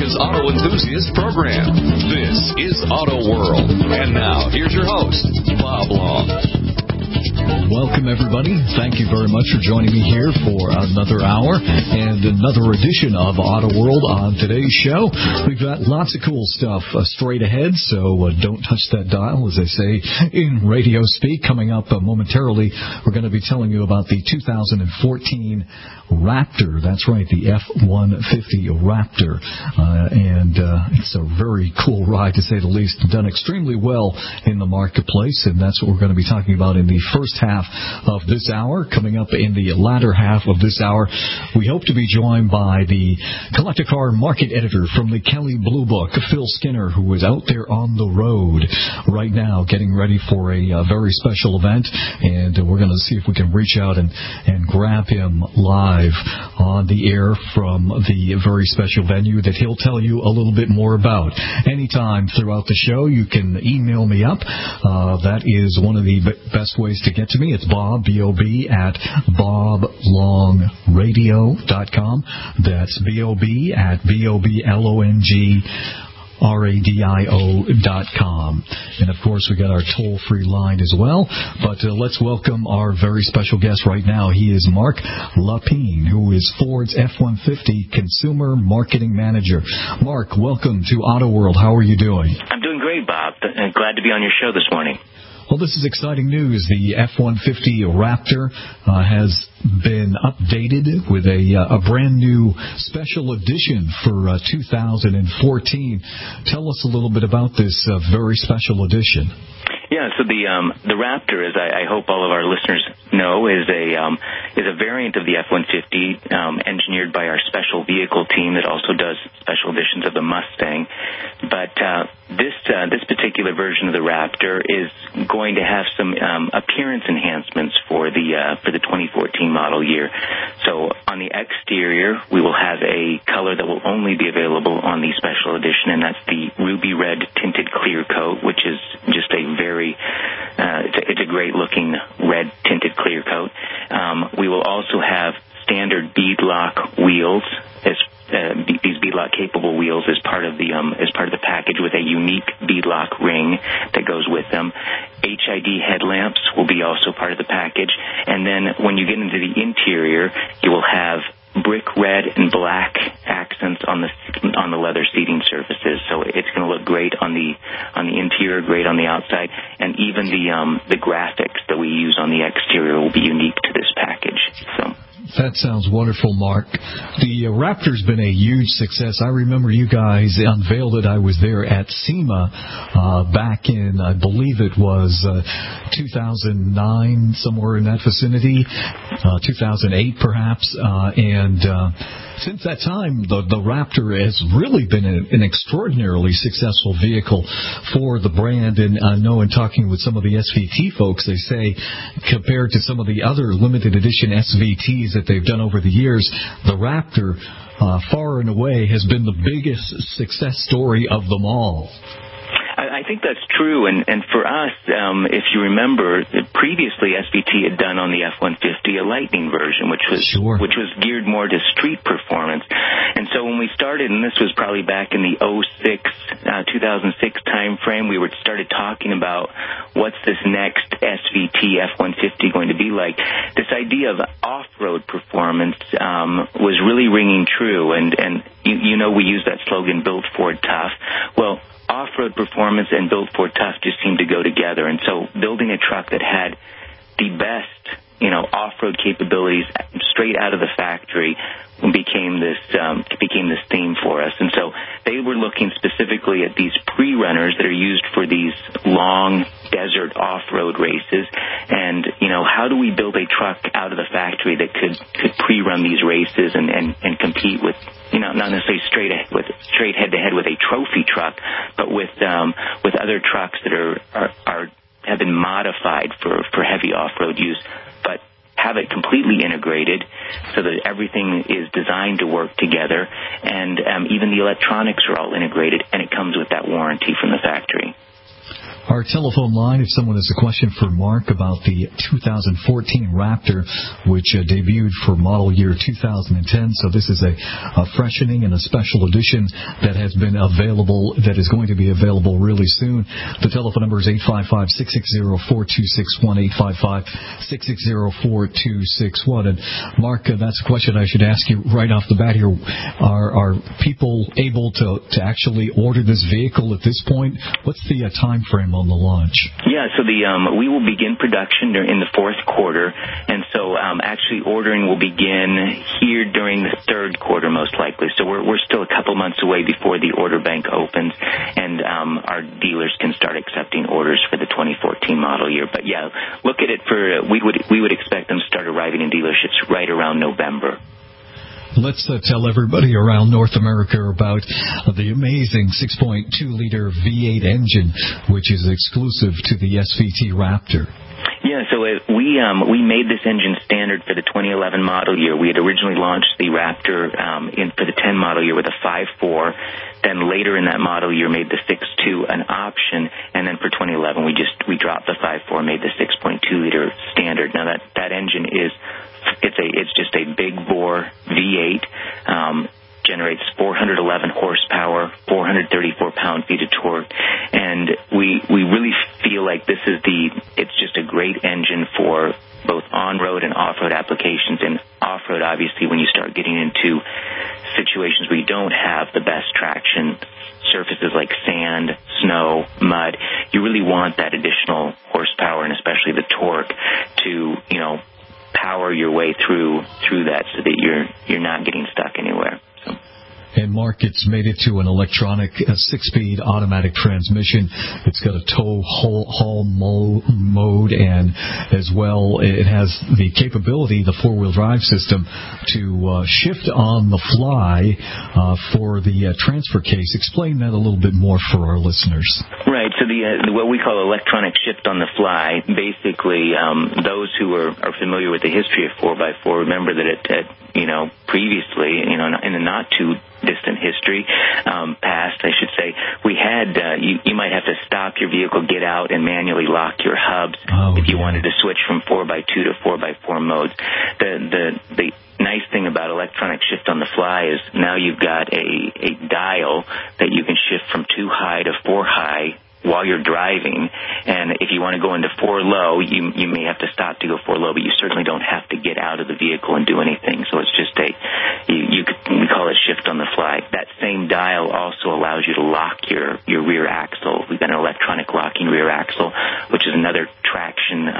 America's auto enthusiast program. This is Auto World. And now, here's your host, Bob Long. Welcome, everybody. Thank you very much for joining me here for another hour and another edition of Auto World. On today's show, we've got lots of cool stuff straight ahead, so don't touch that dial, as they say in radio speak. Coming up momentarily, we're going to be telling you about the 2014 Raptor. That's right, the F-150 Raptor. And it's a very cool ride, to say the least. Done extremely well in the marketplace, and that's what we're going to be talking about in the first half of this hour. Coming up in the latter half of this hour, we hope to be joined by the Collector Car Market Editor from the Kelley Blue Book, Phil Skinner, who is out there on the road right now getting ready for a very special event, and we're going to see if we can reach out and grab him live on the air from the very special venue that he'll tell you a little bit more about. Anytime throughout the show, you can email me up. That is one of the best ways to get to me. It's Bob, B-O-B, at boblongradio.com. That's B-O-B at BOBLONGRADIO.com. And, of course, we got our toll-free line as well. But let's welcome our very special guest right now. He is Mark Lapine, who is Ford's F-150 Consumer Marketing Manager. Mark, welcome to Auto World. How are you doing? I'm doing great, Bob. Glad to be on your show this morning. Well, this is exciting news. The F-150 Raptor has been updated with a brand new special edition for 2014. Tell us a little bit about this very special edition. Yeah, so the Raptor, as I hope all of our listeners know, is a variant of the F-150 engineered by our special vehicle team that also does special editions of the Mustang. But this particular version of the Raptor is going to have some appearance enhancements for the 2014 model year. So on the exterior, we will have a color that will only be available on the special edition, and that's the ruby red tinted clear coat, which is just a very it's a great looking red tinted clear coat. We will also have standard beadlock wheels these beadlock capable wheels as part of the package, with a unique beadlock ring that goes with them. HID headlamps will be also part of the package, and then when you get into the interior, you will have brick red and black accents on the leather seating surfaces. So it's going to look great on the interior, great on the outside, and even the graphics that we use on the exterior will be unique to this package. So. That sounds wonderful, Mark. The Raptor's been a huge success. I remember you guys unveiled it. I was there at SEMA back in, I believe it was 2009, somewhere in that vicinity, 2008 perhaps, and since that time, the Raptor has really been an extraordinarily successful vehicle for the brand. And I know in talking with some of the SVT folks, they say compared to some of the other limited edition SVTs that they've done over the years, the Raptor far and away has been the biggest success story of them all. I think that's true, and for us, if you remember, previously SVT had done on the F-150 a Lightning version, which was geared more to street performance. And so when we started, and this was probably back in the 2006 time frame, we started talking about what's this next SVT F-150 going to be like. This idea of off-road performance was really ringing true, and you know we use that slogan, Built Ford Tough. Well, off-road performance and Built Ford Tough just seem to go together. And so building a truck that had the best, off-road capabilities straight out of the factory became this theme for us. And so they were looking specifically at these pre-runners that are used for these long desert off-road races. And, how do we build a truck out of the factory that could pre-run these races and compete with, not necessarily straight head-to-head with a trophy truck, but with other trucks that have been modified for heavy off-road use, but have it completely integrated so that everything is designed to work together, and even the electronics are all integrated, and it comes with that warranty from the factory. Our telephone line, if someone has a question for Mark about the 2014 Raptor, which debuted for model year 2010. So this is a freshening and a special edition that has been available, that is going to be available really soon. The telephone number is 855-660-4261, 855-660-4261. And Mark, that's a question I should ask you right off the bat here. Are people able to actually order this vehicle at this point? What's the time frame on the launch? Yeah, so we will begin production in the fourth quarter, and so actually ordering will begin here during the third quarter most likely. So we're still a couple months away before the order bank opens, and our dealers can start accepting orders for the 2014 model year. But yeah, look at it for we would expect them to start arriving in dealerships right around November. Let's tell everybody around North America about the amazing 6.2-liter V8 engine, which is exclusive to the SVT Raptor. Yeah, so we made this engine standard for the 2011 model year. We had originally launched the Raptor for the 10 model year with a 5.4. Then later in that model year made the 6.2 an option, and then for 2011 we dropped the 5.4 and made the 6.2-liter standard. Now that engine is it's just a big bore V8. Generates 411 horsepower, 434 pound-feet of torque, and we really feel like it's just a great engine for both on-road and off-road applications. And off-road, obviously, when you start getting into situations where you don't have the best traction, surfaces like sand, snow, mud, you really want that additional horsepower and especially the torque to, power your way through that so that you're not getting stuck anywhere. And Mark, it's made it to an electronic 6-speed automatic transmission. It's got a tow haul mode, and as well it has the capability, the four-wheel drive system, to shift on the fly for the transfer case. Explain that a little bit more for our listeners. Right. So the what we call electronic shift on the fly, basically, those who are familiar with the history of 4x4 remember that it previously, in the not too distant history, past, I should say, we had, you might have to stop your vehicle, get out, and manually lock your hubs if you wanted to switch from 4x2 to 4x4 modes. The nice thing about electronic shift on the fly is now you've got a dial that you can shift from 2 high to 4 high while you're driving, and if you want to go into 4 low, you may have to stop to go 4 low, but you certainly don't have to get out of the vehicle and do anything. So it's just we call it shift on the fly. That same dial also allows you to lock your rear axle. We've got an electronic locking rear axle, which is another traction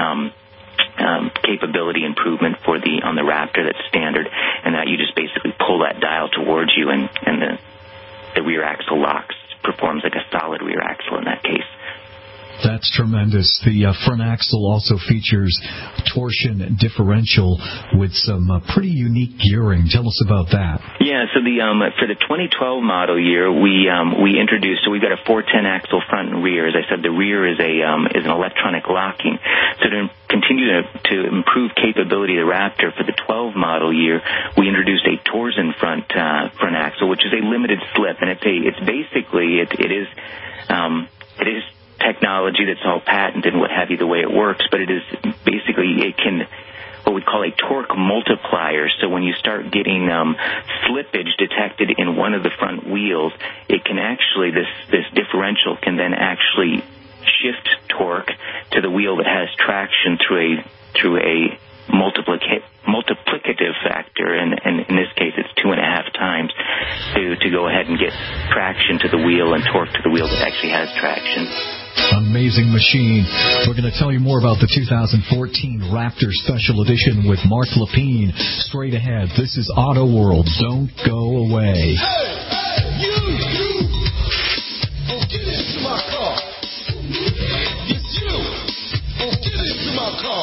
capability improvement on the Raptor that's standard, and that you just basically pull that dial towards you, and the rear axle locks. Performs like a solid rear axle in that case. That's tremendous. The front axle also features torsion differential with some pretty unique gearing. Tell us about that. Yeah, so for the 2012 model year, we introduced. So we've got a 410 axle front and rear. As I said, the rear is an electronic locking. So to continue to improve capability of the Raptor, for the 12 model year, we introduced a torsion front axle, which is a limited slip, and it is technology that's all patented and what have you, the way it works, but it can what we call a torque multiplier. So when you start getting slippage detected in one of the front wheels, it can actually, this differential can then actually shift torque to the wheel that has traction through a multiplicative factor, and in this case it's 2.5 times to go ahead and get traction to the wheel and torque to the wheel that actually has traction. Amazing machine. We're going to tell you more about the 2014 Raptor Special Edition with Mark Lapine straight ahead. This is Auto World. Don't go away. Hey, you! Oh, get into my car. It's you! Oh, get into my car.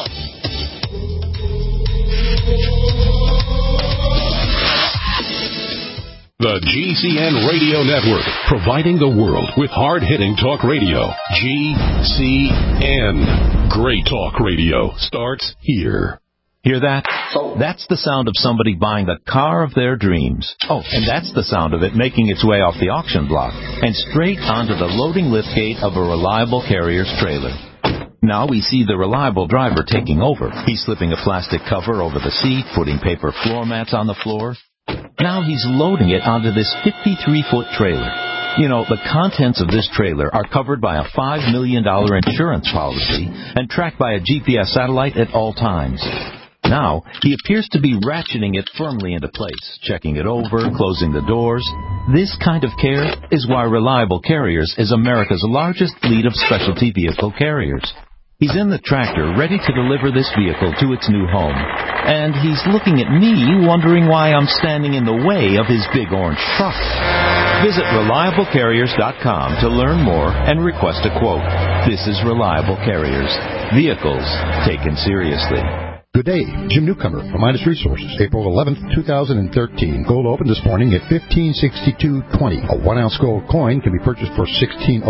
The GCN Radio Network, providing the world with hard-hitting talk radio. GCN. Great talk radio starts here. Hear that? That's the sound of somebody buying the car of their dreams. Oh, and that's the sound of it making its way off the auction block and straight onto the loading liftgate of a Reliable Carriers trailer. Now we see the Reliable driver taking over. He's slipping a plastic cover over the seat, putting paper floor mats on the floor. Now he's loading it onto this 53-foot trailer. You know, the contents of this trailer are covered by a $5 million insurance policy and tracked by a GPS satellite at all times. Now, he appears to be ratcheting it firmly into place, checking it over, closing the doors. This kind of care is why Reliable Carriers is America's largest fleet of specialty vehicle carriers. He's in the tractor, ready to deliver this vehicle to its new home. And he's looking at me, wondering why I'm standing in the way of his big orange truck. Visit ReliableCarriers.com to learn more and request a quote. This is Reliable Carriers. Vehicles taken seriously. Good day, Jim Newcomer from Midas Resources. April 11th, 2013. Gold opened this morning at $1562.20. A 1-ounce gold coin can be purchased for $1601.60,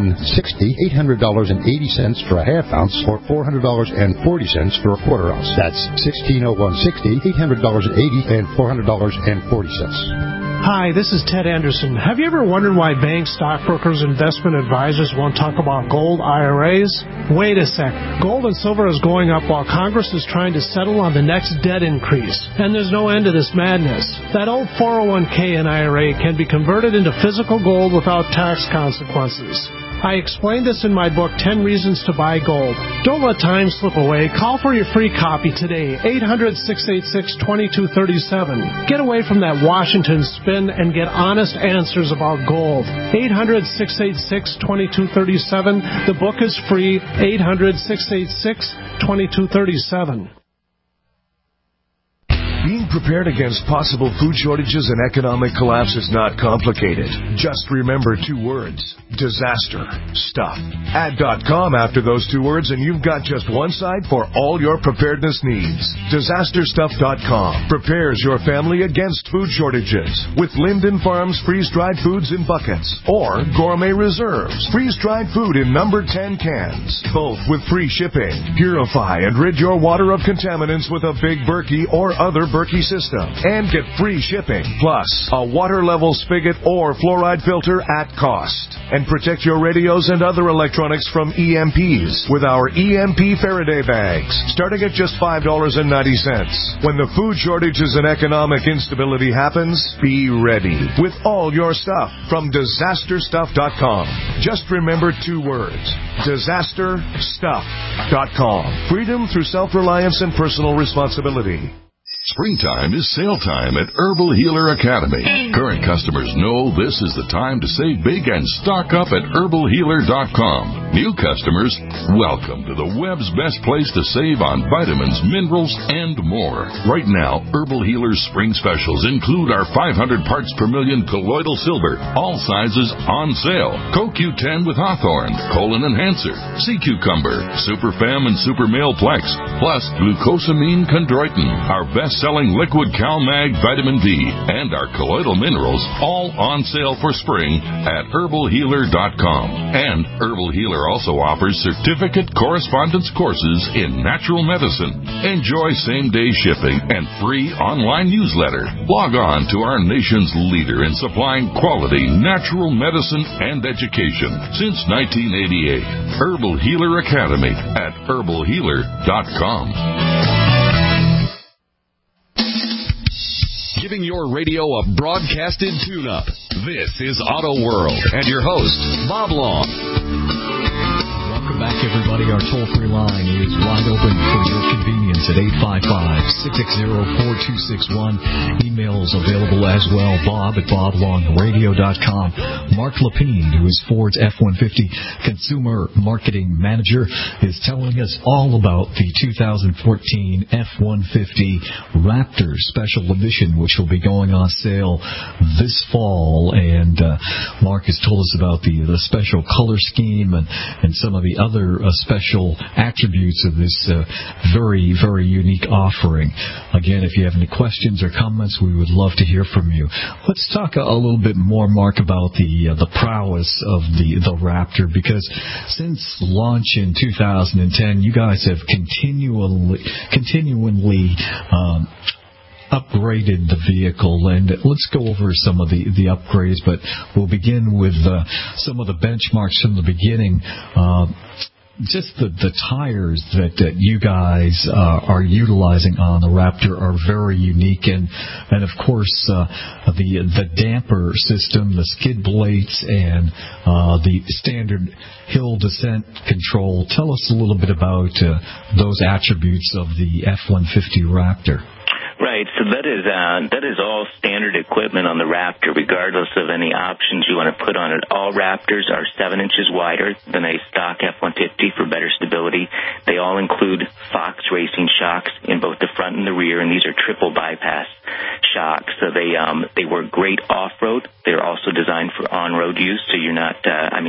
$800.80 for a half ounce, or $400.40 for a quarter ounce. That's $1601.60, $800.80, and $400.40. Hi, this is Ted Anderson. Have you ever wondered why banks, stockbrokers, investment advisors won't talk about gold IRAs? Wait a sec. Gold and silver is going up while Congress is trying to settle on the next debt increase. And there's no end to this madness. That old 401k and IRA can be converted into physical gold without tax consequences. I explained this in my book, 10 Reasons to Buy Gold. Don't let time slip away. Call for your free copy today, 800-686-2237. Get away from that Washington spin and get honest answers about gold. 800-686-2237. The book is free, 800-686-2237. Being prepared against possible food shortages and economic collapse is not complicated. Just remember 2 words: disaster stuff. Add .com after those 2 words and you've got just one site for all your preparedness needs. DisasterStuff.com prepares your family against food shortages with Linden Farms freeze-dried foods in buckets or Gourmet Reserves freeze-dried food in number 10 cans, both with free shipping. Purify and rid your water of contaminants with a Big Berkey or other Berkey system and get free shipping, plus a water level spigot or fluoride filter at cost. And protect your radios and other electronics from EMPs with our EMP Faraday bags, starting at just $5.90. When the food shortages and economic instability happens, be ready with all your stuff from DisasterStuff.com. Just remember 2 words: DisasterStuff.com. Freedom through self-reliance and personal responsibility. Springtime is sale time at Herbal Healer Academy. Current customers know this is the time to save big and stock up at HerbalHealer.com. New customers, welcome to the web's best place to save on vitamins, minerals, and more. Right now, Herbal Healer's spring specials include our 500 parts per million colloidal silver, all sizes on sale. CoQ10 with Hawthorne, Colon Enhancer, Sea Cucumber, Super Fem and Super Male Plex, plus Glucosamine Chondroitin, our best-selling liquid CalMag Vitamin D, and our colloidal minerals, all on sale for spring at HerbalHealer.com. And Herbal Healer also offers certificate correspondence courses in natural medicine. Enjoy same-day shipping and free online newsletter. Log on to our nation's leader in supplying quality natural medicine and education since 1988. Herbal Healer Academy at HerbalHealer.com. Giving your radio a broadcasted tune-up. This is Auto World and your host, Bob Long. Welcome back, everybody. Our toll-free line is wide open for your convenience at 855-660-4261. Emails available as well, Bob at BobLongRadio.com. Mark Lapine, who is Ford's F-150 Consumer Marketing Manager, is telling us all about the 2014 F-150 Raptor Special Edition, which will be going on sale this fall. And Mark has told us about the special color scheme and some of the other other special attributes of this very, very unique offering. Again, if you have any questions or comments, we would love to hear from you. Let's talk a little bit more, Mark, about the prowess of the Raptor, because since launch in 2010, you guys have continually upgraded the vehicle, and let's go over some of the upgrades, but we'll begin with some of the benchmarks from the beginning. Just the tires that you guys are utilizing on the Raptor are very unique, and of course the damper system, the skid plates, and the standard hill descent control. Tell us a little bit about those attributes of the F-150 Raptor. Right, so that is all standard equipment on the Raptor, regardless of any options you want to put on it. All Raptors are 7 inches wider than a stock F-150 for better stability. They all include Fox Racing shocks in both the front and the rear, and these are triple bypass shocks. So they work great off-road. They're also designed for on-road use, so you're not,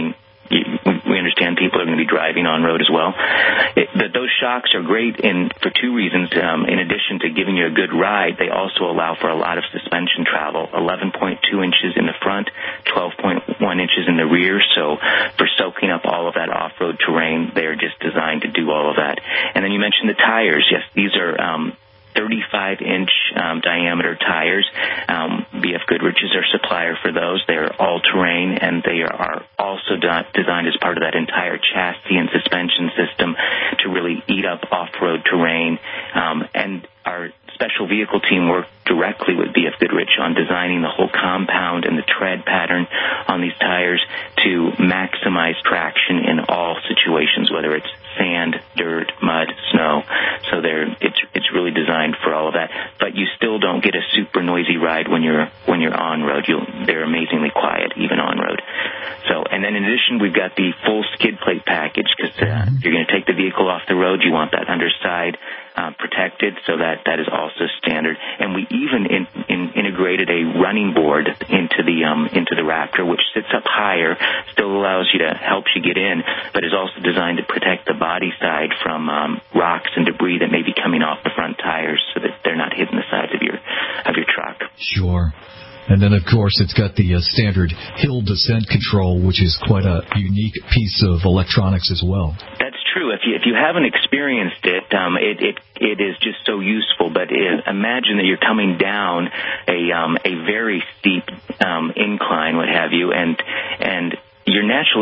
we understand people are going to be driving on road as well. Those shocks are great for two reasons. In addition to giving you a good ride, they also allow for a lot of suspension travel, 11.2 inches in the front, 12.1 inches in the rear. So for soaking up all of that off-road terrain, they are just designed to do all of that. And then you mentioned the tires. Yes, these are 35-inch diameter tires. BF Goodrich is our supplier for those. They're all-terrain, and they are also designed as part of that entire chassis and suspension system to really eat up off-road terrain. And our special vehicle team worked directly with BF Goodrich on designing the whole compound and the tread pattern on these tires to maximize traction in all situations, whether it's sand, dirt, mud, snow. So it's really designed for all of that. But you still don't get a super noisy ride when you're on road. They're amazingly quiet, even on road. So, and then in addition, we've got the full skid plate package, because if you're going to take the vehicle off the road, you want that underside protected, so that is also standard. And we even integrated a running board into the Raptor, which sits up higher, still helps you get in, but is also designed to protect the body side from rocks and debris that may be coming off the front tires, so that they're not hitting the sides of your truck. Sure. And then, of course, it's got the standard hill descent control, which is quite a unique piece of electronics as well. That's true. If you haven't experienced it, it is just so useful. But imagine that you're coming down a very steep incline, what have you, and your natural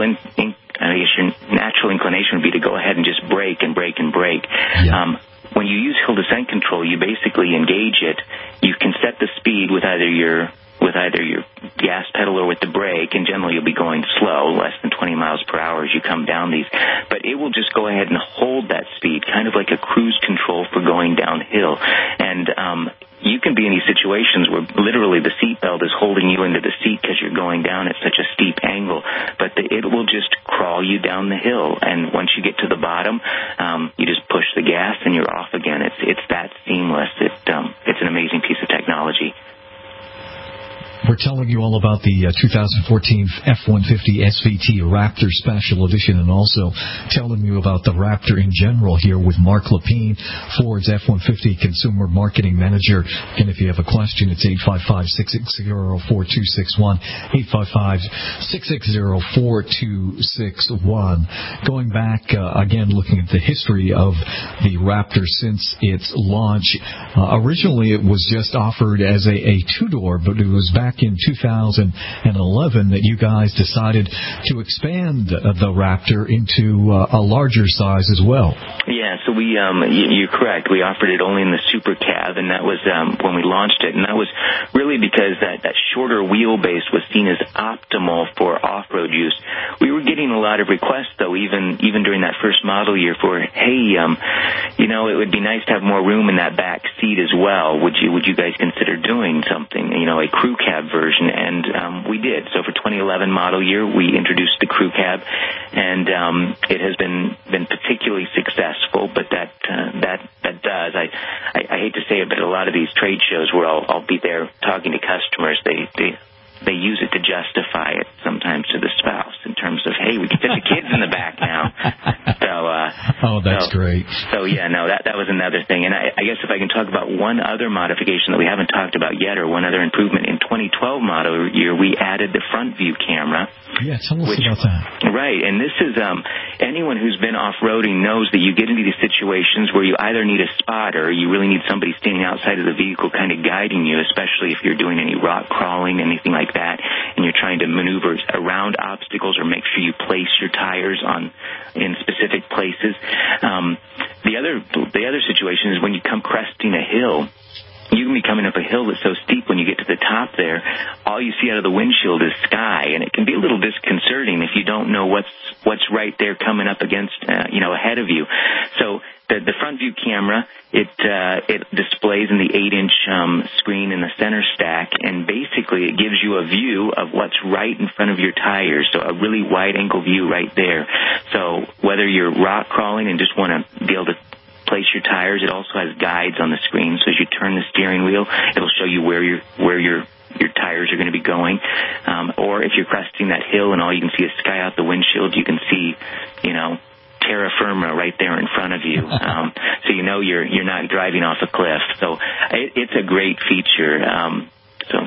inclination would be to go ahead and just brake and brake and brake. Yeah. When you use hill descent control, you basically engage it. You can set the speed with either your gas pedal or with the brake, and generally you'll be going slow, less than 20 miles per hour as you come down these. But it will just go ahead and hold that speed, kind of like a cruise control for going downhill. And you can be in these situations where literally the seatbelt is holding you into the seat because you're going down at such a steep angle, but it will just crawl you down the hill. And once you get to the bottom, you just push the gas and you're off again. It's that seamless. It's an amazing piece of technology. We're telling you all about the 2014 F-150 SVT Raptor Special Edition, and also telling you about the Raptor in general here with Mark Lapine, Ford's F-150 Consumer Marketing Manager. And if you have a question, it's 855-660-4261, 855-660-4261. Going back, again, looking at the history of the Raptor since its launch, originally it was just offered as a two-door, but it was back in 2011 that you guys decided to expand the Raptor into a larger size as well. Yeah, so you're correct. We offered it only in the Super Cab, and that was when we launched it, and that was really because that shorter wheelbase was seen as optimal for off-road use. We were getting a lot of requests, though, even during that first model year for, hey, it would be nice to have more room in that back seat as well. Would you guys consider doing something, a crew cab version? And we did. So for 2011 model year, we introduced the crew cab, and it has been particularly successful. But that does. I hate to say it, but a lot of these trade shows where I'll be there talking to customers, they they use it to justify it sometimes to the spouse in terms of, hey, we can fit the kids in the back now. That's great. So yeah, no, that was another thing. And I guess if I can talk about one other modification that we haven't talked about yet, or one other improvement, in 2012 model year, we added the front view camera. Yeah, tell us about that. Right, and this is anyone who's been off-roading knows that you get into these situations where you either need a spotter, or you really need somebody standing outside of the vehicle kind of guiding you, especially if you're doing any rock crawling, anything like that, and you're trying to maneuver around obstacles or make sure you place your tires in specific places. The other situation is when you come cresting a hill. You can be coming up a hill that's so steep when you get to the top there, all you see out of the windshield is sky, and it can be a little disconcerting if you don't know what's right there coming up against, ahead of you. So the front view camera, it displays in the 8-inch screen in the center stack, and basically it gives you a view of what's right in front of your tires, so a really wide-angle view right there. So whether you're rock crawling and just want to be able to place your tires, it also has guides on the screen, so as you turn the steering wheel, it'll show you where your tires are going to be going. Or if you're cresting that hill and all you can see is sky out the windshield, you can see, terra firma right there in front of you. So you're not driving off a cliff. So it's a great feature. So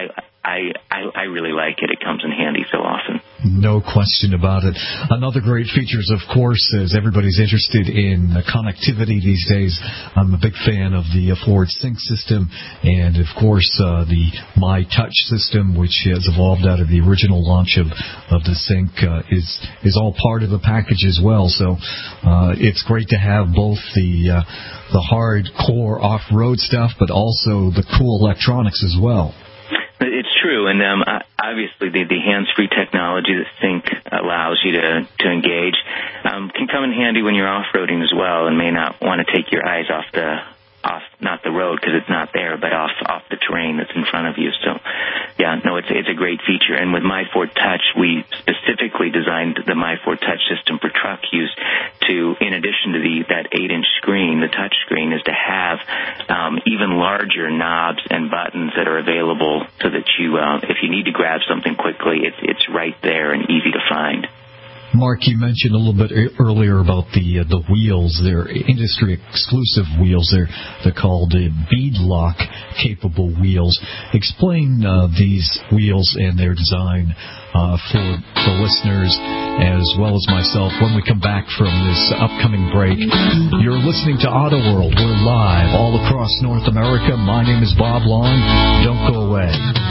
I really like it. It comes in handy so often. No question about it. Another great feature is, of course, as everybody's interested in connectivity these days, I'm a big fan of the Ford Sync system, and, of course, the My Touch system, which has evolved out of the original launch of the Sync, is all part of the package as well. So it's great to have both the hardcore off-road stuff, but also the cool electronics as well. It's true, and obviously the hands-free technology that Sync allows you to engage can come in handy when you're off-roading as well, and may not want to take your eyes off not the road because it's not there, but off the terrain that's in front of you. So, yeah, no, it's a great feature. And with My Ford Touch, we specifically designed the My Ford Touch system for truck use to, in addition to that 8-inch screen, the touch screen, is to have even larger knobs and buttons that are available so that you, if you need to grab something quickly, it's right there and easy to find. Mark, you mentioned a little bit earlier about the wheels. They're industry-exclusive wheels. They're called beadlock-capable wheels. Explain these wheels and their design for the listeners as well as myself when we come back from this upcoming break. You're listening to Auto World. We're live all across North America. My name is Bob Long. Don't go away.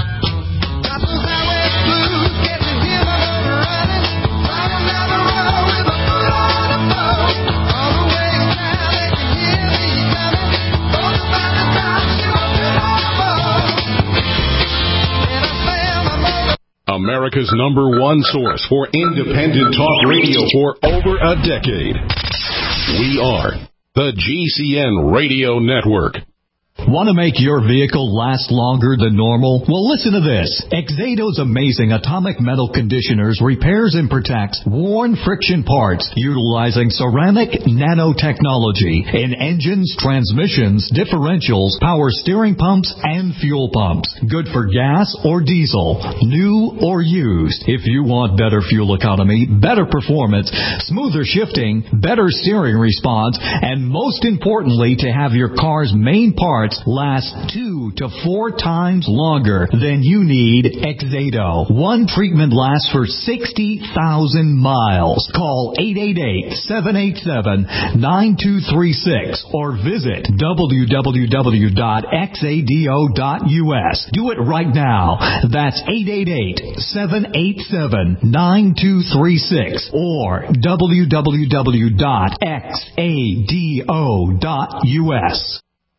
America's #1 source for independent talk radio for over a decade. We are the GCN Radio Network. Want to make your vehicle last longer than normal? Well, listen to this. Exado's amazing atomic metal conditioners repairs and protects worn friction parts utilizing ceramic nanotechnology in engines, transmissions, differentials, power steering pumps, and fuel pumps. Good for gas or diesel, new or used. If you want better fuel economy, better performance, smoother shifting, better steering response, and most importantly, to have your car's main parts last 2 to 4 times longer, then you need Exado. One treatment lasts for 60,000 miles. Call 888-787-9236 or visit www.xado.us. Do it right now. That's 888-787-9236 or www.xado.us.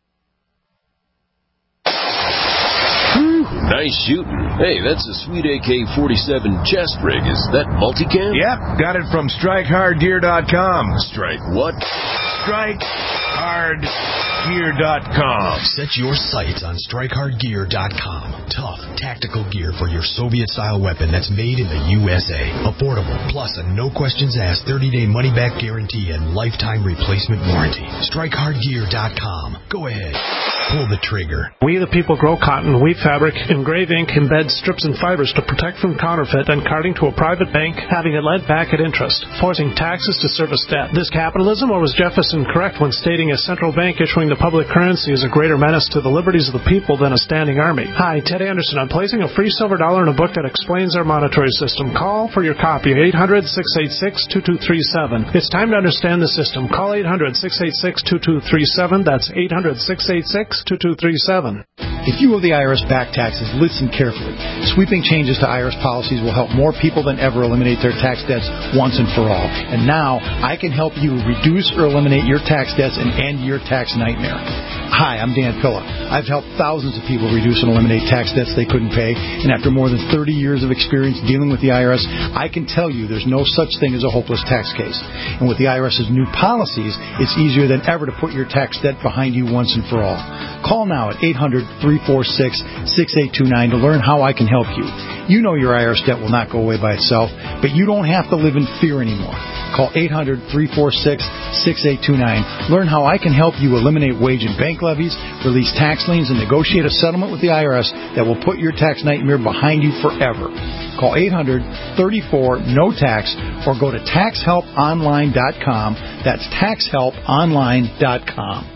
Nice shooting. Hey, that's a sweet AK-47 chest rig. Is that multicam? Yep, got it from StrikeHardGear.com. Strike what? StrikeHardGear.com. StrikeHardGear.com. Set your sights on StrikeHardGear.com. Tough, tactical gear for your Soviet-style weapon that's made in the USA. Affordable, plus a no-questions-asked 30-day money-back guarantee and lifetime replacement warranty. StrikeHardGear.com. Go ahead. Pull the trigger. We the people grow cotton, weave fabric, engrave ink, embed strips and fibers to protect from counterfeit and carting to a private bank, having it lent back at interest, forcing taxes to service debt. This capitalism, or was Jefferson correct when stating a central bank issuing the public currency is a greater menace to the liberties of the people than a standing army? Hi, Ted Anderson. I'm placing a free silver dollar in a book that explains our monetary system. Call for your copy, 800-686-2237. It's time to understand the system. Call 800-686-2237. That's 800-686-2237. If you owe the IRS back taxes, listen carefully. Sweeping changes to IRS policies will help more people than ever eliminate their tax debts once and for all. And now, I can help you reduce or eliminate your tax debts and end your tax nightmare. Hi, I'm Dan Pilla. I've helped thousands of people reduce and eliminate tax debts they couldn't pay, and after more than 30 years of experience dealing with the IRS, I can tell you there's no such thing as a hopeless tax case. And with the IRS's new policies, it's easier than ever to put your tax debt behind you once and for all. Call now at 800-346-6829 to learn how I can help you. You know your IRS debt will not go away by itself, but you don't have to live in fear anymore. Call 800-346-6829. Learn how I can help you eliminate wage and bank levies, release tax liens, and negotiate a settlement with the IRS that will put your tax nightmare behind you forever. Call 800-34-NO-TAX or go to TaxHelpOnline.com. That's TaxHelpOnline.com.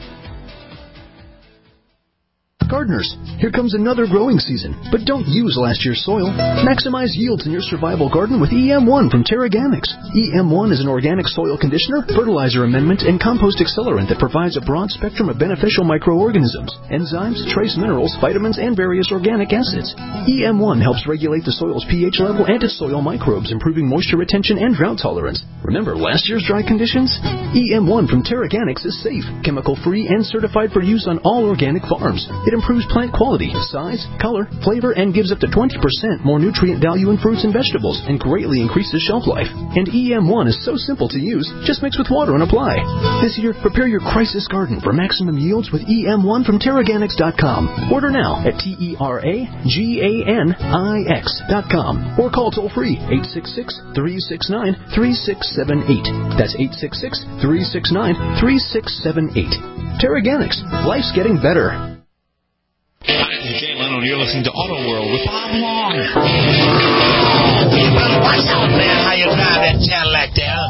Gardeners, here comes another growing season, but don't use last year's soil. Maximize yields in your survival garden with EM1 from Terraganics. EM1 is an organic soil conditioner, fertilizer amendment, and compost accelerant that provides a broad spectrum of beneficial microorganisms, enzymes, trace minerals, vitamins, and various organic acids. EM1 helps regulate the soil's pH level and its soil microbes, improving moisture retention and drought tolerance. Remember last year's dry conditions? EM1 from Terraganics is safe, chemical-free, and certified for use on all organic farms. It improves plant quality, size, color, flavor, and gives up to 20% more nutrient value in fruits and vegetables, and greatly increases shelf life. And EM1 is so simple to use, just mix with water and apply. This year, prepare your crisis garden for maximum yields with EM1 from Terraganics.com. Order now at TerraGanix.com or call toll-free 866-369-3678. That's 866-369-3678. Terraganics. Life's getting better. Hi, this is Jay Leno, and you're listening to Auto World with Bob Long. Well, what's up, man? How you drive that Cadillac there?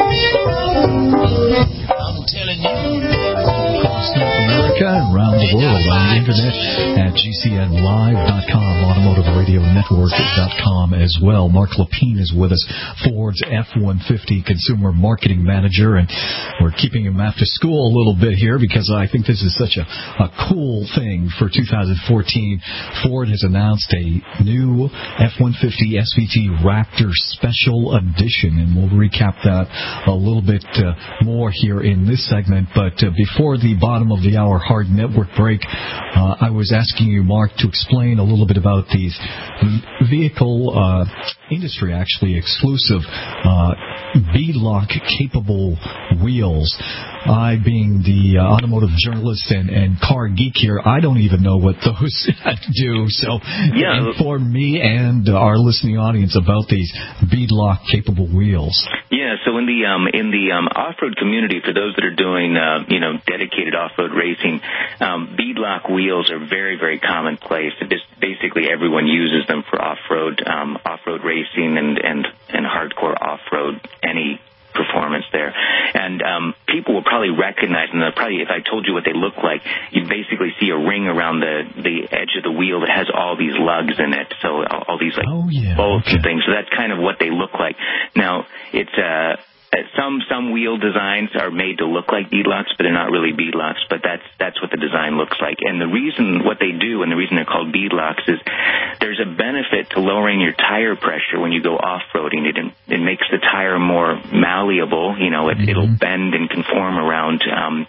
I'm telling you. North America and around the world on the internet at GCNlive.com, AutomotiveRadioNetwork.com as well. Mark Lapine is with us, Ford's F-150 Consumer Marketing Manager, and we're keeping him after school a little bit here because I think this is such a cool thing for 2014. Ford has announced a new F-150 SVT Raptor Special Edition, and we'll recap that a little bit more here in this segment. But before the bottom of the hour hard network break, I was asking you, Mark, to explain a little bit about these vehicle industry actually exclusive beadlock capable wheels. I, being the automotive journalist and car geek here, I don't even know what those do. So inform me and our listening audience about these beadlock capable wheels. Yeah, so in the off-road community, for those that are doing dedicated off-road racing, beadlock wheels are very, very commonplace. Basically, everyone uses them for off-road racing and hardcore off-road, any performance there. And people will probably recognize them. If I told you what they look like, you'd basically see a ring around the edge of the wheel that has all these lugs in it. So all these bolts and things. So that's kind of what they look like. Now, it's some wheel designs are made to look like beadlocks, but they're not really beadlocks. But that's what the design looks like. And the reason what they do and the reason they're called beadlocks is there's a benefit to lowering your tire pressure when you go off-roading. It makes the tire more malleable. It'll bend and conform around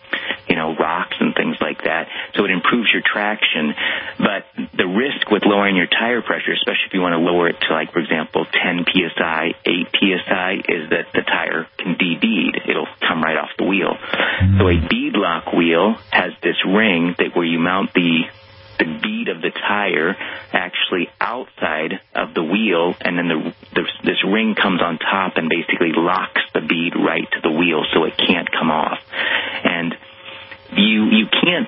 rocks and things like that. So it improves your traction. But the risk with lowering your tire pressure, especially if you want to lower it to, like, for example, 10 PSI, 8 PSI, is that the tire can de-bead. It'll come right off the wheel. So a bead lock wheel has this ring where you mount the bead of the tire actually outside of the wheel, and then this ring comes on top and basically locks the bead right to the wheel so it can't come off. And you can't,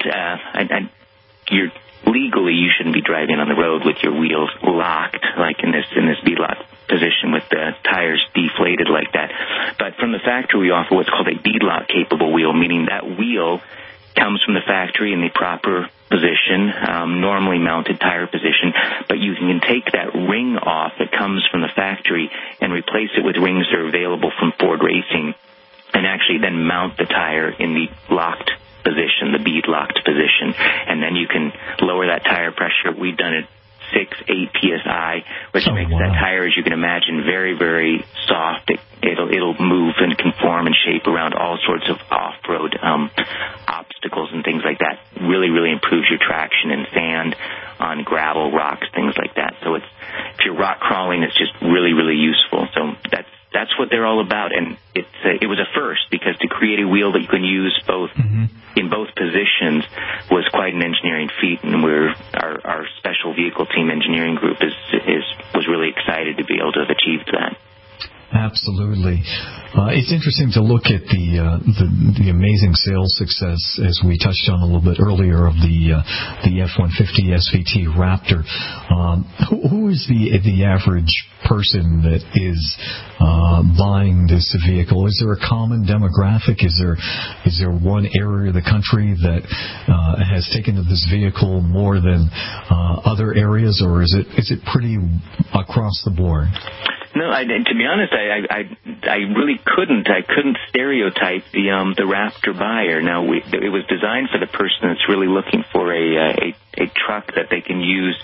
legally you shouldn't be driving on the road with your wheels locked, like in this bead lock position with the tires deflated like that. But from the factory we offer what's called a bead lock capable wheel, meaning that wheel comes from the factory in the proper position, normally mounted tire position, but you can take that ring off that comes from the factory and replace it with rings that are available from Ford Racing, and actually then mount the tire in the locked position, the bead locked position, and then you can lower that tire pressure. We've done it 6-8 PSI, which makes that tire, as you can imagine, very, very soft. It'll move and conform and shape around all sorts of off-road obstacles and things like that. Really, really improves your traction in sand, on gravel, rocks, things like that. So if you're rock crawling, it's just really, really useful. So that's what they're all about, and it was a first, because to create a wheel that you can use both in both positions was quite an engineering feat, and our special vehicle team engineering group was really excited to be able to have achieved that. Absolutely. It's interesting to look at the amazing sales success, as we touched on a little bit earlier, of the F-150 SVT Raptor. Who is the average person that is buying this vehicle? Is there a common demographic? Is there one area of the country that has taken to this vehicle more than other areas, or is it pretty across the board? No, to be honest, I really couldn't. I couldn't stereotype the Raptor buyer. Now, it was designed for the person that's really looking for a truck that they can use,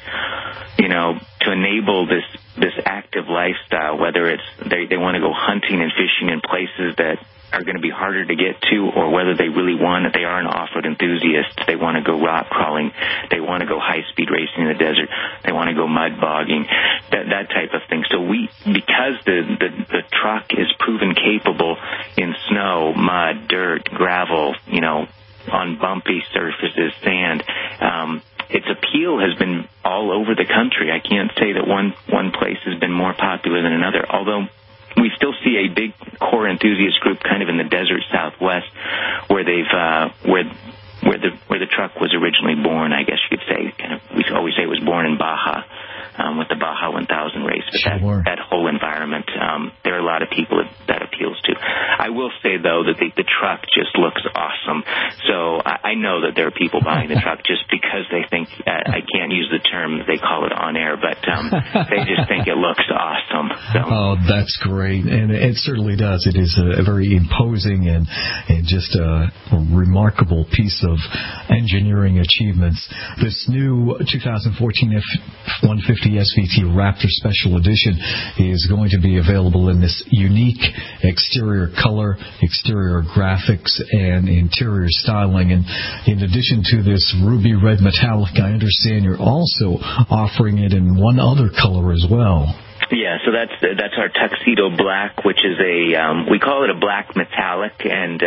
to enable this active lifestyle. Whether it's they want to go hunting and fishing in places that are going to be harder to get to, or whether they really want it. They are an off-road enthusiast. They want to go rock crawling. They want to go high-speed racing in the desert. They want to go mud bogging, that type of thing. So because the truck is proven capable in snow, mud, dirt, gravel, on bumpy surfaces, sand, its appeal has been all over the country. I can't say that one place has been more popular than another, although we still see a big core enthusiast group kind of in the desert Southwest, where where the truck was originally born, I guess you could say. We always say it was born in Baja, with the Baja 1000 race. But sure. that whole environment, there are a lot of people that appeals to. I will say, though, that the truck just looks awesome. So I know that there are people buying the truck just because they think, I can't use the term they call it on air, but they just think it looks awesome. So. Oh, that's great. And it certainly does. It is a very imposing and just a remarkable piece of engineering achievements. This new 2014 F-150 SVT Raptor Special Edition is going to be available in this unique exterior color, exterior graphics, and interior styling. And in addition to this ruby red metallic, I understand you're also offering it in one other color as well. Yeah, so that's our tuxedo black, which is we call it a black metallic, and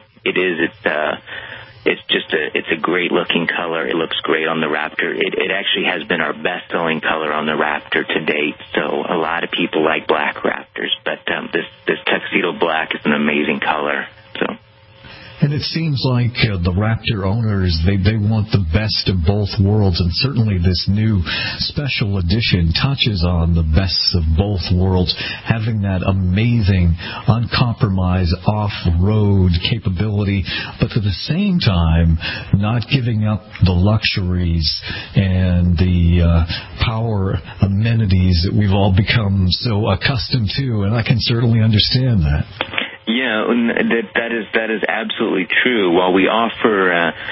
it's a great looking color. It looks great on the Raptor. It actually has been our best selling color on the Raptor to date. So a lot of people like black Raptors, but this tuxedo black is an amazing color. So. And it seems like the Raptor owners, they want the best of both worlds, and certainly this new special edition touches on the best of both worlds, having that amazing, uncompromised off-road capability, but at the same time, not giving up the luxuries and the power amenities that we've all become so accustomed to, and I can certainly understand that. Yeah, that is absolutely true. While we offer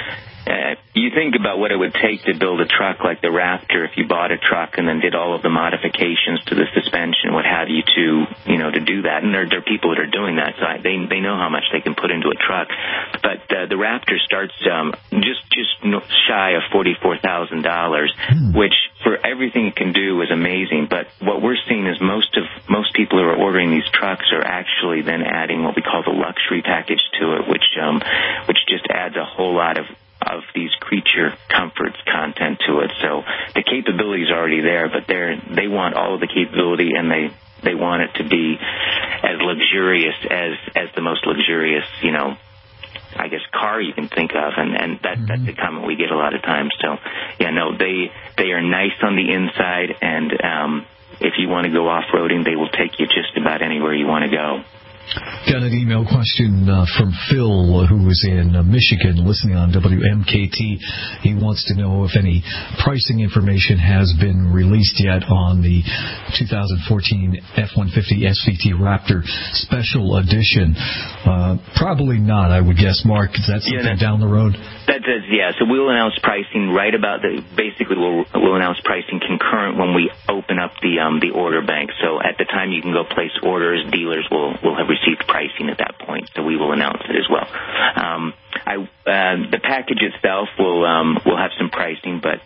you think about what it would take to build a truck like the Raptor if you bought a truck and then did all of the modifications to the suspension, what have you, to do that. And there are people that are doing that, so they know how much they can put into a truck. But the Raptor starts just shy of $44,000, which for everything it can do is amazing. But what we're seeing is most people who are ordering these trucks are actually then adding what we call the luxury package to it, which just adds a whole lot of these creature comforts content to it. So the capability is already there, but they want all of the capability, and they want it to be as luxurious as the most luxurious, I guess, car you can think of, and that's the comment we get a lot of times. So, yeah, no, they are nice on the inside, and if you want to go off-roading, they will take you just about anywhere you want to go. Got an email question from Phil, who is in Michigan, listening on WMKT. He wants to know if any pricing information has been released yet on the 2014 F-150 SVT Raptor Special Edition. Probably not, I would guess. Mark, is that something down the road? That does, yeah. So we'll announce pricing right about basically we'll announce pricing concurrent when we open up the order bank. So at the time you can go place orders, dealers will have received pricing at that point. So we will announce it as well. The package itself will have some pricing, but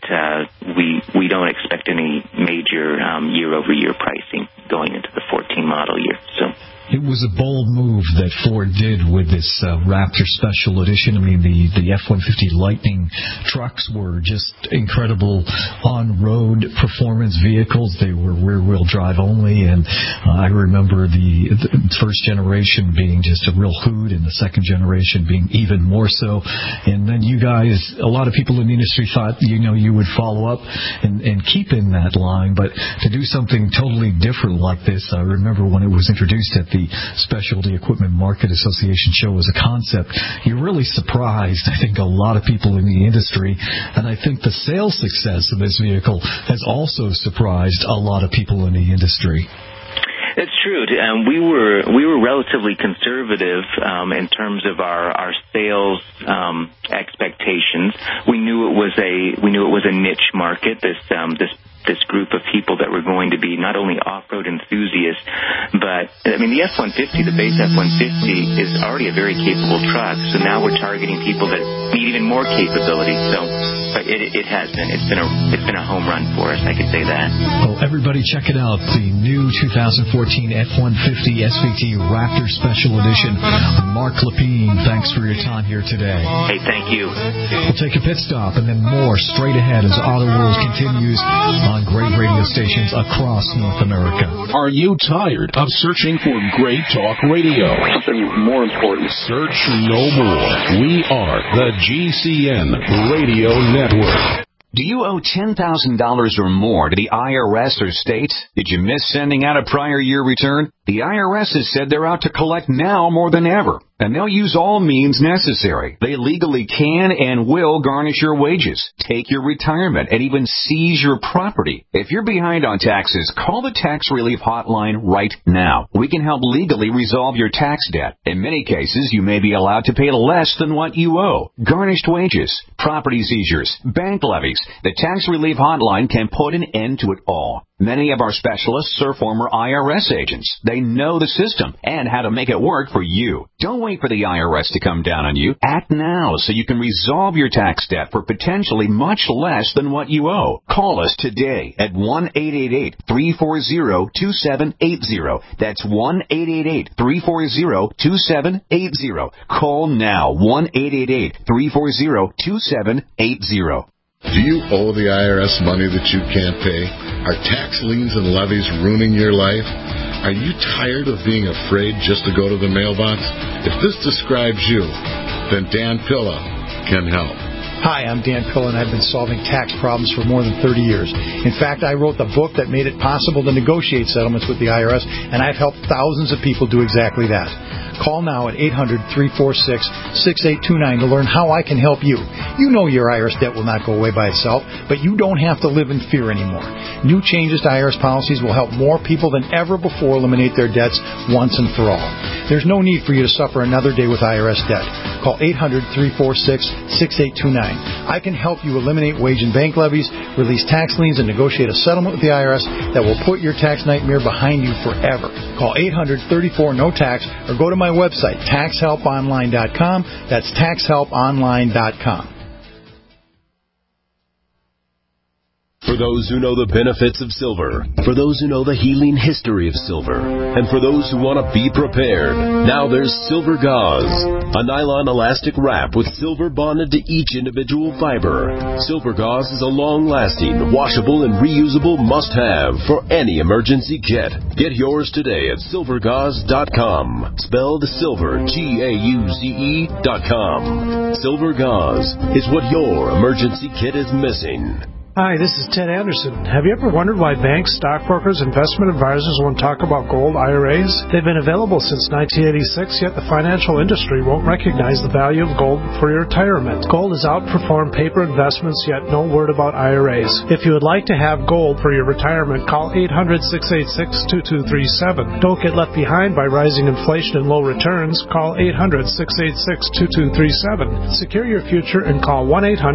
we don't expect any major year-over-year pricing going into the 14 model year. So. It was a bold move that Ford did with this Raptor Special Edition. I mean, the F-150 Lightning trucks were just incredible on-road performance vehicles. They were rear-wheel drive only, and I remember the first generation being just a real hoot, and the second generation being even more so. And then you guys, a lot of people in the industry thought, you would follow up and keep in that line, but to do something totally different like this, I remember when it was introduced at the Specialty Equipment Market Association show as a concept, you really surprised, I think, a lot of people in the industry, and I think the sales success of this vehicle has also surprised a lot of people in the industry. It's true. We were relatively conservative in terms of our sales expectations. We knew it was a niche market. This group of people that were going to be not only off-road enthusiasts, but, I mean, the F-150, the base F-150, is already a very capable truck, so now we're targeting people that need even more capability. So, but it has been. It's been a home run for us, I could say that. Well, everybody check it out, the new 2014 F-150 SVT Raptor Special Edition. Mark Lepine, thanks for your time here today. Hey, thank you. We'll take a pit stop and then more straight ahead as Auto World continues on great radio stations across North America. Are you tired of searching for great talk radio? Something more important. Search no more. We are the GCN Radio Network. Do you owe $10,000 or more to the IRS or state? Did you miss sending out a prior year return? The IRS has said they're out to collect now more than ever, and they'll use all means necessary. They legally can and will garnish your wages, take your retirement, and even seize your property. If you're behind on taxes, call the Tax Relief Hotline right now. We can help legally resolve your tax debt. In many cases, you may be allowed to pay less than what you owe. Garnished wages, property seizures, bank levies. The Tax Relief Hotline can put an end to it all. Many of our specialists are former IRS agents. They know the system and how to make it work for you. Don't wait for the IRS to come down on you. Act now so you can resolve your tax debt for potentially much less than what you owe. Call us today at 1-888-340-2780. That's 1-888-340-2780. Call now, 1-888-340-2780. Do you owe the IRS money that you can't pay? Are tax liens and levies ruining your life? Are you tired of being afraid just to go to the mailbox? If this describes you, then Dan Pilla can help. Hi, I'm Dan Pilla, and I've been solving tax problems for more than 30 years. In fact, I wrote the book that made it possible to negotiate settlements with the IRS, and I've helped thousands of people do exactly that. Call now at 800-346-6829 to learn how I can help you. You know your IRS debt will not go away by itself, but you don't have to live in fear anymore. New changes to IRS policies will help more people than ever before eliminate their debts once and for all. There's no need for you to suffer another day with IRS debt. Call 800-346-6829. buying. I can help you eliminate wage and bank levies, release tax liens, and negotiate a settlement with the IRS that will put your tax nightmare behind you forever. Call 800-34-NO-TAX or go to my website, taxhelponline.com. That's taxhelponline.com. For those who know the benefits of silver, for those who know the healing history of silver, and for those who want to be prepared, now there's Silver Gauze, a nylon elastic wrap with silver bonded to each individual fiber. Silver Gauze is a long-lasting, washable, and reusable must-have for any emergency kit. Get yours today at silvergauze.com, spelled silver, Gauze.com. Silver Gauze is what your emergency kit is missing. Hi, this is Ted Anderson. Have you ever wondered why banks, stockbrokers, investment advisors won't talk about gold IRAs? They've been available since 1986, yet the financial industry won't recognize the value of gold for your retirement. Gold has outperformed paper investments, yet no word about IRAs. If you would like to have gold for your retirement, call 800-686-2237. Don't get left behind by rising inflation and low returns. Call 800-686-2237. Secure your future and call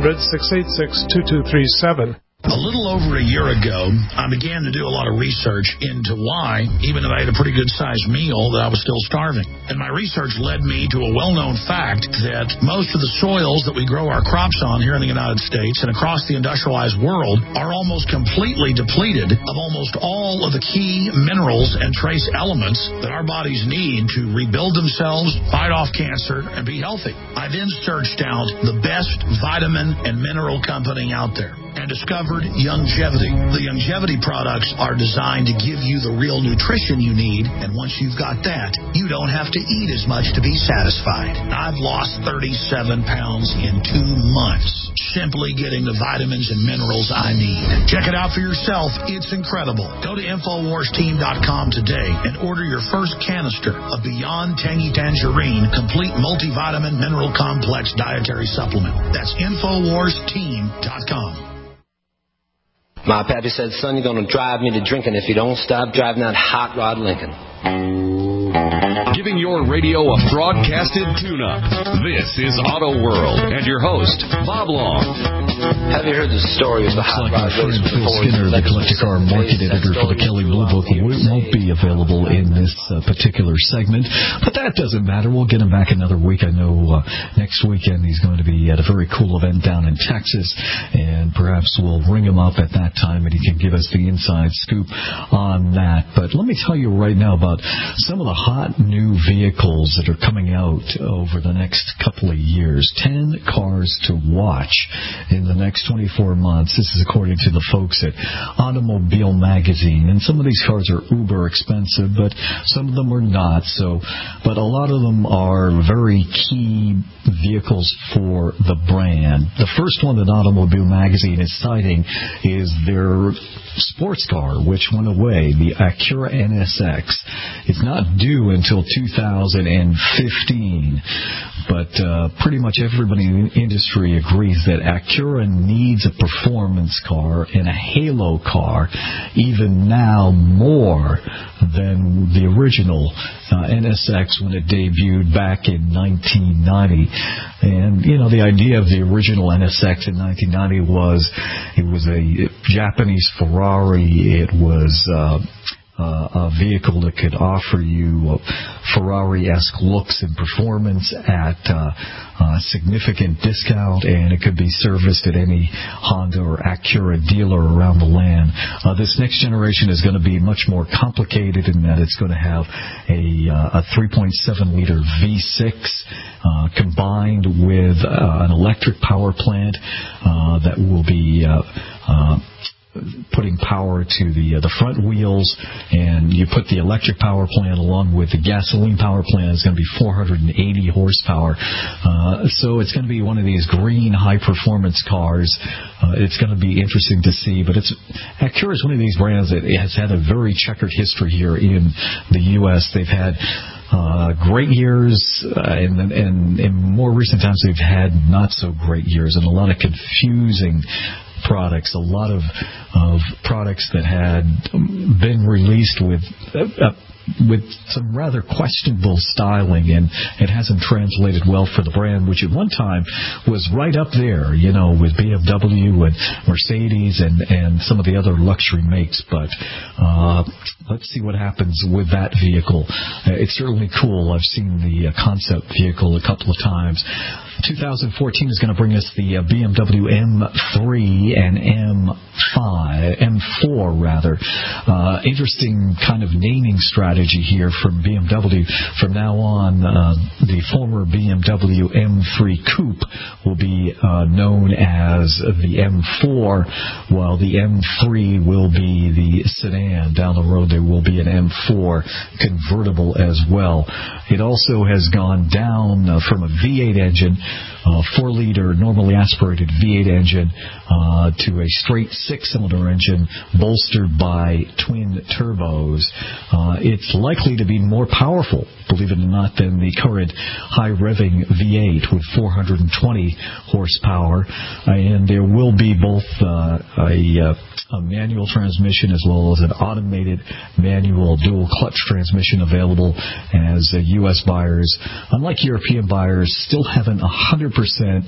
1-800-686-2237. A little over a year ago, I began to do a lot of research into why, even though I had a pretty good-sized meal, that I was still starving. And my research led me to a well-known fact that most of the soils that we grow our crops on here in the United States and across the industrialized world are almost completely depleted of almost all of the key minerals and trace elements that our bodies need to rebuild themselves, fight off cancer, and be healthy. I then searched out the best vitamin and mineral company out there and discovered Youngevity. The Youngevity products are designed to give you the real nutrition you need, and once you've got that, you don't have to eat as much to be satisfied. I've lost 37 pounds in 2 months, simply getting the vitamins and minerals I need. Check it out for yourself. It's incredible. Go to InfoWarsTeam.com today and order your first canister of Beyond Tangy Tangerine Complete Multivitamin Mineral Complex Dietary Supplement. That's InfoWarsTeam.com. My pappy said, son, you're going to drive me to drinking if you don't stop driving that hot rod Lincoln. Giving your radio a broadcasted tune-up. This is Auto World and your host, Bob Long. Have you heard the story of the hot rod race? Phil Skinner, the Collector Car market editor for the Kelley Blue Book, won't be available in this particular segment, but that doesn't matter. We'll get him back another week. I know next weekend he's going to be at a very cool event down in Texas, and perhaps we'll ring him up at that time and he can give us the inside scoop on that. But let me tell you right now about some of the hot new vehicles that are coming out over the next couple of years. 10 cars to watch in the next 24 months. This is according to the folks at Automobile Magazine. And some of these cars are uber expensive, but some of them are not. But a lot of them are very key vehicles for the brand. The first one that Automobile Magazine is citing is their sports car, which went away, the Acura NSX. It's not due until 2015, but pretty much everybody in the industry agrees that Acura needs a performance car and a halo car, even now more than the original NSX when it debuted back in 1990. And, you know, the idea of the original NSX in 1990 was it was a Japanese Ferrari. It was a vehicle that could offer you Ferrari-esque looks and performance at a significant discount, and it could be serviced at any Honda or Acura dealer around the land. This next generation is going to be much more complicated in that it's going to have a 3.7-liter V6 combined with an electric power plant that will be putting power to the front wheels, and you put the electric power plant along with the gasoline power plant. It's going to be 480 horsepower. So it's going to be one of these green high-performance cars. It's going to be interesting to see, but Acura is one of these brands that has had a very checkered history here in the U.S. They've had great years, and in more recent times they've had not so great years, and a lot of confusing products, a lot of products that had been released with some rather questionable styling, and it hasn't translated well for the brand, which at one time was right up there, with BMW and Mercedes and some of the other luxury makes. But let's see what happens with that vehicle. It's certainly cool. I've seen the concept vehicle a couple of times. 2014 is going to bring us the BMW M3 and M4 rather. Interesting kind of naming strategy here from BMW. From now on, the former BMW M3 Coupe will be known as the M4, while the M3 will be the sedan. Down the road, there will be an M4 convertible as well. It also has gone down from a V8 engine, 4-liter normally aspirated V8 engine, to a straight 6-cylinder engine bolstered by twin turbos. It's likely to be more powerful, believe it or not, than the current high-revving V8 with 420 horsepower. And there will be both a manual transmission as well as an automated manual dual-clutch transmission available, as U.S. buyers, unlike European buyers, still haven't 100%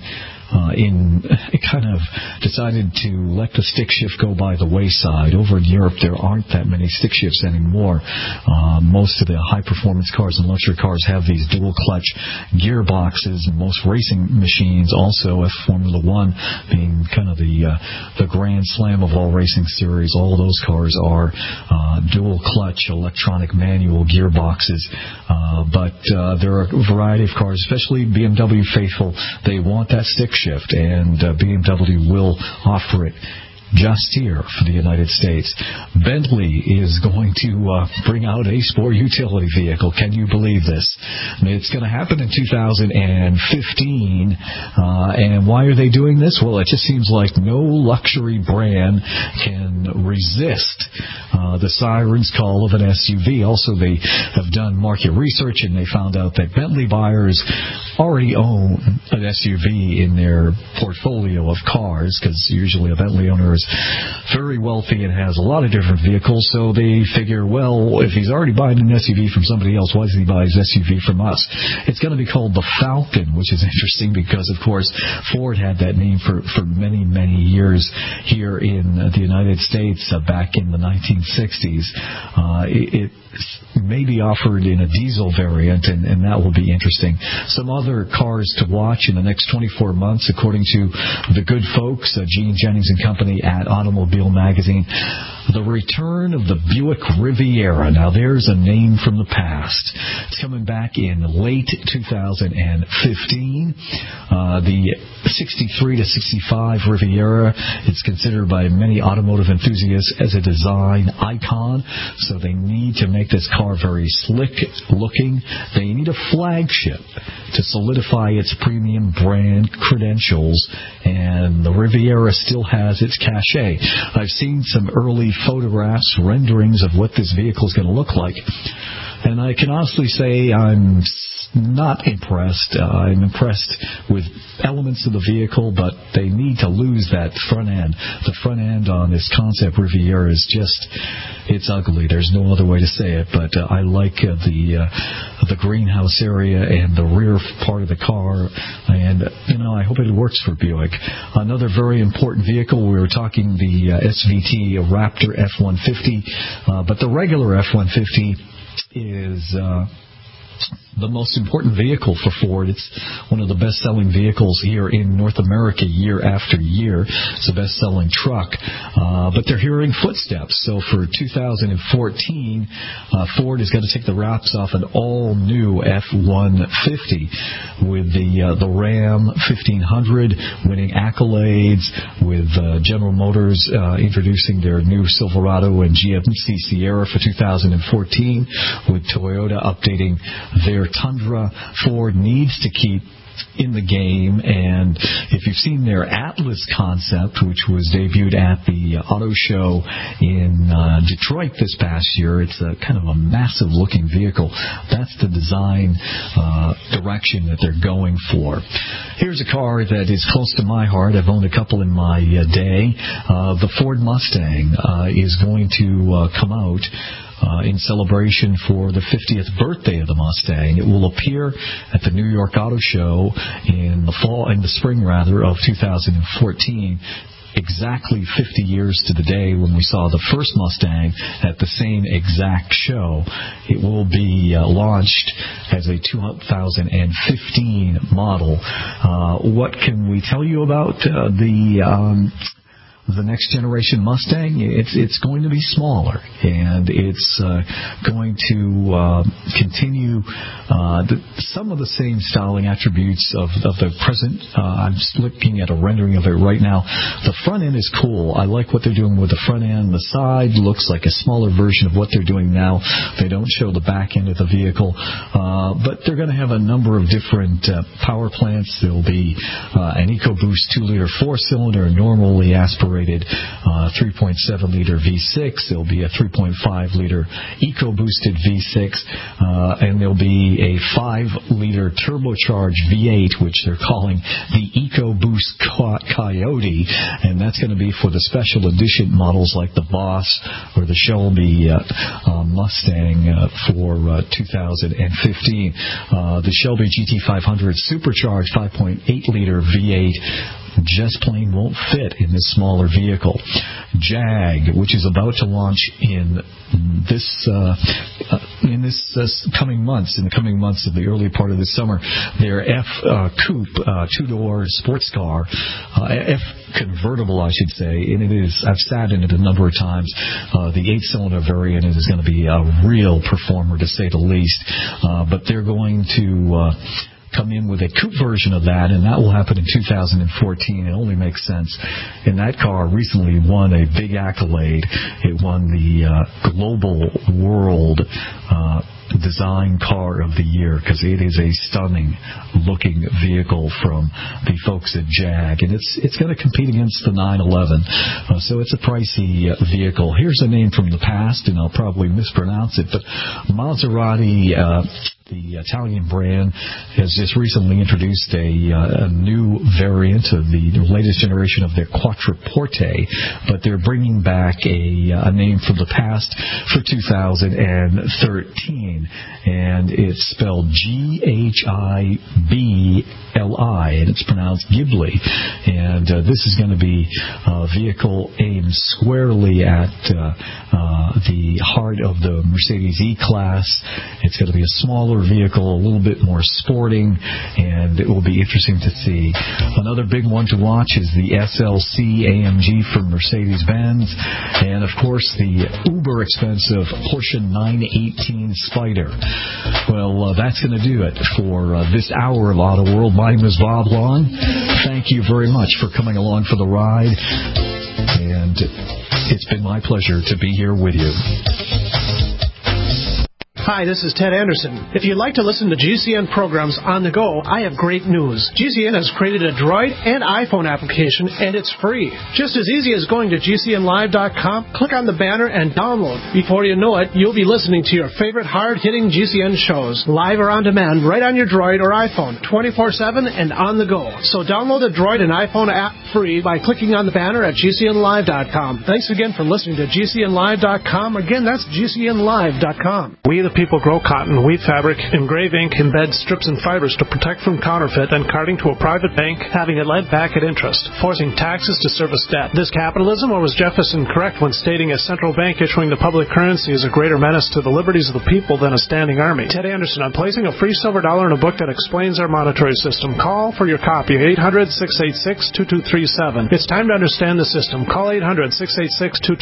kind of decided to let the stick shift go by the wayside. Over in Europe, there aren't that many stick shifts anymore. Most of the high-performance cars and luxury cars have these dual-clutch gearboxes. Most racing machines also, if Formula One being kind of the grand slam of all racing series, all those cars are dual-clutch electronic manual gearboxes. But there are a variety of cars, especially BMW faithful. They want that stick shift, and BMW will offer it just here for the United States. Bentley is going to bring out a sport utility vehicle. Can you believe this? It's going to happen in 2015. And why are they doing this? Well, it just seems like no luxury brand can resist the siren's call of an SUV. Also, they have done market research, and they found out that Bentley buyers already own an SUV in their portfolio of cars, because usually a Bentley owner is very wealthy and has a lot of different vehicles, so they figure, well, if he's already buying an SUV from somebody else, why does he buy his SUV from us? It's going to be called the Falcon, which is interesting because, of course, Ford had that name for many, many years here in the United States back in the 1960s. It may be offered in a diesel variant, and that will be interesting. Some other cars to watch in the next 24 months, according to the good folks, Gene Jennings and Company at Automobile Magazine. The return of the Buick Riviera. Now, there's a name from the past. It's coming back in late 2015. The 63 to 65 Riviera is considered by many automotive enthusiasts as a design icon, so they need to make this car very slick looking. They need a flagship to solidify its premium brand credentials, and the Riviera still has its cachet. I've seen some early photographs, renderings of what this vehicle is going to look like, and I can honestly say I'm not impressed. I'm impressed with elements of the vehicle, but they need to lose that front end. The front end on this concept Riviera is just, it's ugly. There's no other way to say it, but I like the greenhouse area and the rear part of the car, and I hope it works for Buick. Another very important vehicle, we were talking the SVT Raptor F-150, but the regular F-150 is the most important vehicle for Ford. It's one of the best-selling vehicles here in North America year after year. It's a best-selling truck, but they're hearing footsteps. So for 2014, Ford is going to take the wraps off an all-new F-150 with the Ram 1500 winning accolades, with General Motors introducing their new Silverado and GMC Sierra for 2014, with Toyota updating their Tundra. Ford needs to keep in the game. And if you've seen their Atlas concept, which was debuted at the auto show in Detroit this past year, it's a kind of a massive looking vehicle. That's the design direction that they're going for. Here's a car that is close to my heart. I've owned a couple in my day. The Ford Mustang is going to come out in celebration for the 50th birthday of the Mustang. It will appear at the New York Auto Show in the spring of 2014. Exactly 50 years to the day when we saw the first Mustang at the same exact show. It will be launched as a 2015 model. What can we tell you about the next generation Mustang? It's going to be smaller, and it's going to continue some of the same styling attributes of the present. I'm looking at a rendering of it right now. The front end is cool. I like what they're doing with the front end. The side looks like a smaller version of what they're doing now. They don't show the back end of the vehicle, but they're going to have a number of different power plants. There'll be an EcoBoost 2-liter 4-cylinder, normally aspirated 3.7-liter V6. There'll be a 3.5-liter EcoBoosted V6, and there'll be a 5-liter turbocharged V8, which they're calling the EcoBoost Coyote, and that's going to be for the special edition models like the Boss or the Shelby Mustang for 2015. The Shelby GT500 supercharged 5.8-liter V8 just plain won't fit in this smaller vehicle. Jag, which is about to launch in this coming months, in the coming months of the early part of the summer, their F Coupe 2-door sports car, F convertible, I should say, and it is. I've sat in it a number of times. The 8-cylinder variant is going to be a real performer, to say the least. But they're going to come in with a coupe version of that, and that will happen in 2014. It only makes sense. And that car recently won a big accolade. It won the Global World Design Car of the Year, because it is a stunning looking vehicle from the folks at Jag, and it's going to compete against the 911, so it's a pricey vehicle. Here's a name from the past, and I'll probably mispronounce it, but Maserati, the Italian brand, has just recently introduced a new variant of the latest generation of their Quattroporte, but they're bringing back a name from the past for 2013, and it's spelled Ghibli, and it's pronounced Ghibli. And this is going to be a vehicle aimed squarely at the heart of the Mercedes E-Class. It's going to be a smaller vehicle, a little bit more sporting, and it will be interesting to see. Another big one to watch is the SLC AMG from Mercedes-Benz, and of course the uber expensive Porsche 918 Spyder. Well, that's going to do it for this hour of Auto World. My name is Bob Long. Thank you very much for coming along for the ride, and it's been my pleasure to be here with you. Hi, this is Ted Anderson. If you'd like to listen to GCN programs on the go, I have great news. GCN has created a Droid and iPhone application, and it's free. Just as easy as going to GCNlive.com, click on the banner, and download. Before you know it, you'll be listening to your favorite hard-hitting GCN shows, live or on demand, right on your Droid or iPhone, 24/7 and on the go. So download the Droid and iPhone app free by clicking on the banner at GCNlive.com. Thanks again for listening to GCNlive.com. Again, that's GCNlive.com. We the people grow cotton, weave fabric, engrave ink, embed strips and fibers to protect from counterfeit and carting to a private bank, having it lent back at interest, forcing taxes to service debt. This capitalism, or was Jefferson correct when stating a central bank issuing the public currency is a greater menace to the liberties of the people than a standing army? Ted Anderson, I'm placing a free silver dollar in a book that explains our monetary system. Call for your copy, 800-686-2237. It's time to understand the system. Call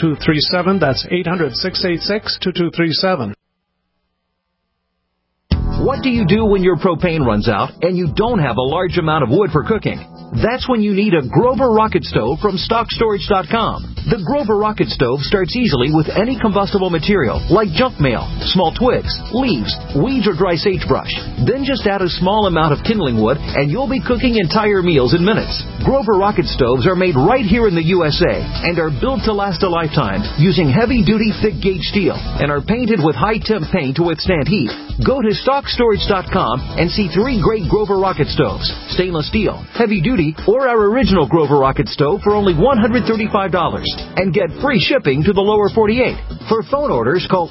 800-686-2237. That's 800-686-2237. What do you do when your propane runs out and you don't have a large amount of wood for cooking? That's when you need a Grover Rocket Stove from StockStorage.com. The Grover Rocket Stove starts easily with any combustible material like junk mail, small twigs, leaves, weeds, or dry sagebrush. Then just add a small amount of kindling wood and you'll be cooking entire meals in minutes. Grover Rocket Stoves are made right here in the USA and are built to last a lifetime using heavy-duty thick-gauge steel and are painted with high-temp paint to withstand heat. Go to StockStorage.com and see 3 great Grover Rocket Stoves, stainless steel, heavy-duty, or our original Grover Rocket Stove for only $135 and get free shipping to the lower 48. For phone orders, call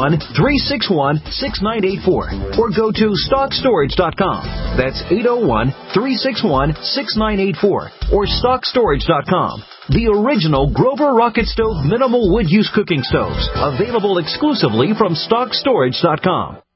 801-361-6984 or go to StockStorage.com. That's 801-361-6984 or StockStorage.com. The original Grover Rocket Stove minimal wood use cooking stoves, available exclusively from StockStorage.com.